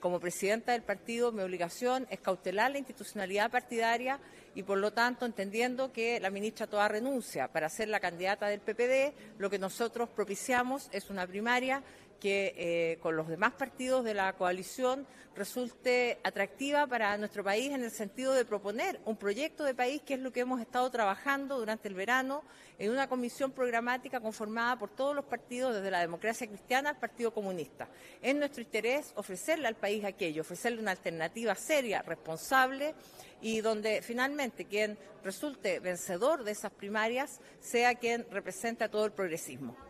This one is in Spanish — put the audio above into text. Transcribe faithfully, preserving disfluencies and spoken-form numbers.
como presidenta del partido, mi obligación es cautelar la institucionalidad partidaria y, por lo tanto, entendiendo que la ministra Toá renuncia para ser la candidata del P P D, lo que nosotros propiciamos es una primaria que eh, con los demás partidos de la coalición resulte atractiva para nuestro país en el sentido de proponer un proyecto de país, que es lo que hemos estado trabajando durante el verano en una comisión programática conformada por todos los partidos, desde la Democracia Cristiana al Partido Comunista. Es nuestro interés ofrecerle al país aquello, ofrecerle una alternativa seria, responsable, y donde finalmente quien resulte vencedor de esas primarias sea quien represente a todo el progresismo.